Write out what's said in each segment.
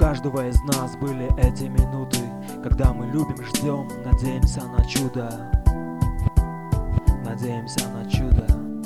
каждого из нас были эти минуты, когда мы любим, ждем, надеемся на чудо. Надеемся на чудо.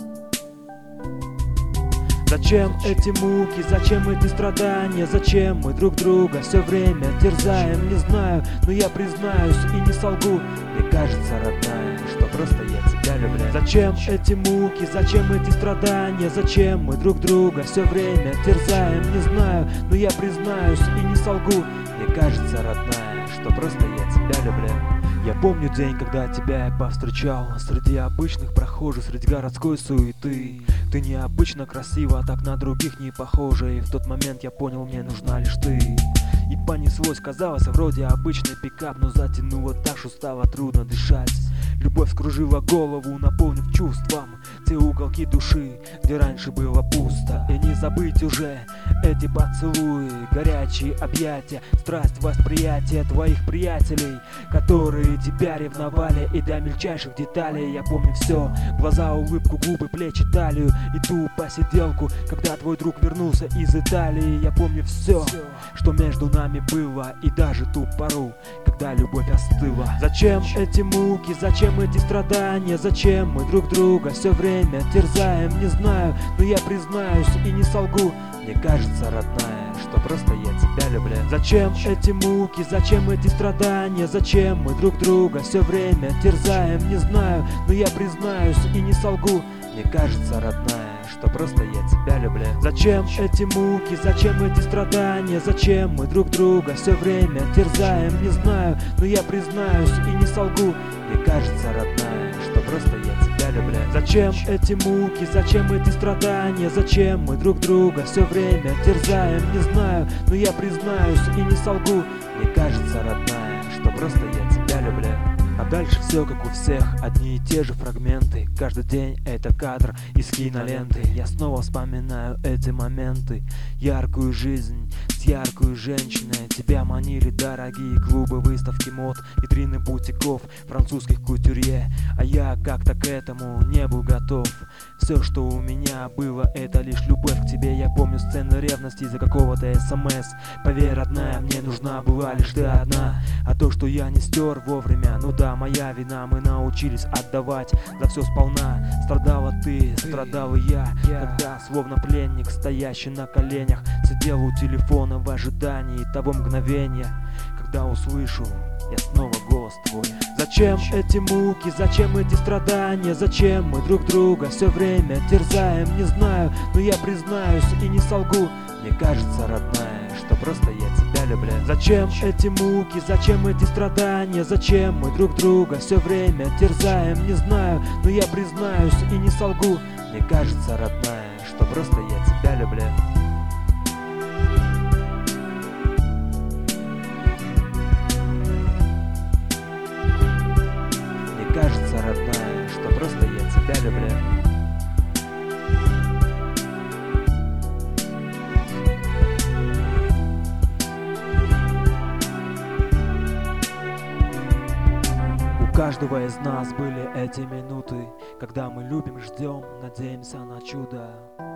Зачем эти муки, зачем эти страдания, зачем мы друг друга все время терзаем? Не знаю, но я признаюсь и не солгу. Мне кажется, родная, что просто я тебя люблю. Зачем эти муки, зачем эти страдания, зачем мы друг друга все время терзаем? Не знаю, но я признаюсь и не солгу. Мне кажется, родная, что просто я тебя люблю. Я помню день, когда тебя я повстречал среди обычных прохожих, среди городской суеты. Ты необычно красива, так на других не похожа. И в тот момент я понял, мне нужна лишь ты. И понеслось, казалось, вроде обычный пикап, но затянуло так, что стало трудно дышать. Любовь скружила голову, наполнив чувством те уголки души, где раньше было пусто. И не забыть уже эти поцелуи, горячие объятия, страсть восприятия твоих приятелей, которые тебя ревновали, и до мельчайших деталей я помню все. Глаза, улыбку, губы, плечи, талию и ту посиделку, когда твой друг вернулся из Италии. Я помню все, что между нами было, и даже ту пору, когда любовь остыла. Зачем эти муки, зачем эти страдания, зачем мы друг друга все время терзаем? Не знаю, но я признаюсь и не солгу. Мне кажется, родная, что просто я тебя люблю. Зачем эти муки, зачем эти страдания, зачем мы друг друга все время терзаем? Не знаю, но я признаюсь и не солгу. Мне кажется, родная, что просто я тебя люблю. Зачем эти муки, зачем эти страдания, зачем мы друг друга все время терзаем? Не знаю, но я признаюсь и не солгу. Мне кажется, родная, что просто я тебя люблю. Зачем эти муки, зачем эти страдания, зачем мы друг друга все время терзаем? Не знаю, но я признаюсь и не солгу. Мне кажется, родная, что просто я тебя люблю. А дальше все как у всех, одни и те же фрагменты. Каждый день это кадр из киноленты. Я снова вспоминаю эти моменты. Яркую жизнь с яркой женщиной. Тебя манили дорогие клубы, выставки мод, витрины бутиков, французских кутюрье. А я как-то к этому не был готов. Все, что у меня было, это лишь любовь к тебе. Я помню сцены ревности из-за какого-то СМС. Поверь, родная, мне нужна была лишь ты одна. А то, что я не стер вовремя, ну да, моя вина. Мы научились отдавать за все сполна. Страдала ты, страдал и я. Когда, словно пленник, стоящий на коленях, сидел у телефона в ожидании того мгновения, когда услышу я снова голос твой. Зачем эти муки, зачем эти страдания, зачем мы друг друга все время терзаем? Не знаю, но я признаюсь и не солгу. Мне кажется, родная, что просто я тебя люблю. Зачем эти муки, зачем эти страдания, зачем мы друг друга все время терзаем? Не знаю, но я признаюсь и не солгу. Мне кажется, родная, что просто я тебя люблю. Мне кажется, родная, что просто я тебя люблю. У каждого из нас были эти минуты, когда мы любим, ждем, надеемся на чудо.